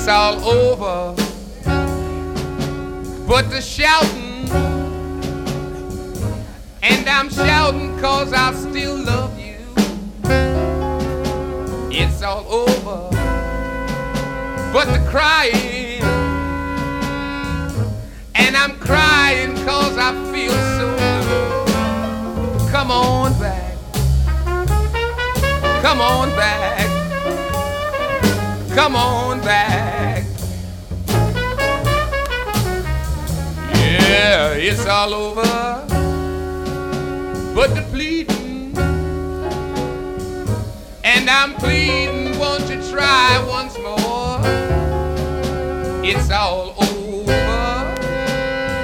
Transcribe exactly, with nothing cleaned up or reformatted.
it's all over. But the shouting, and I'm shouting 'cause I still love you. It's all over. But the crying, and I'm crying 'cause I feel so blue. Come on back, come on back, come on back. Yeah, it's all over. But the pleading, and I'm pleading, won't you try once more? It's all over.